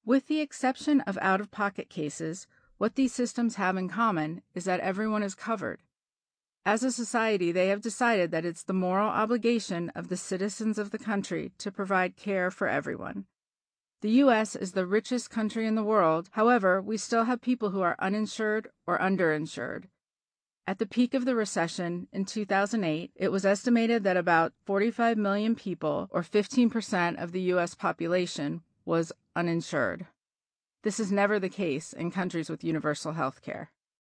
With the exception of out-of-pocket cases, what these systems have in common is that everyone is covered. As a society, they have decided that it's the moral obligation of the citizens of the country to provide care for everyone. The U.S. is the richest country in the world. However, we still have people who are uninsured or underinsured. At the peak of the recession in 2008, it was estimated that about 45 million people, or 15% of the U.S. population, was uninsured. This is never the case in countries with universal health care.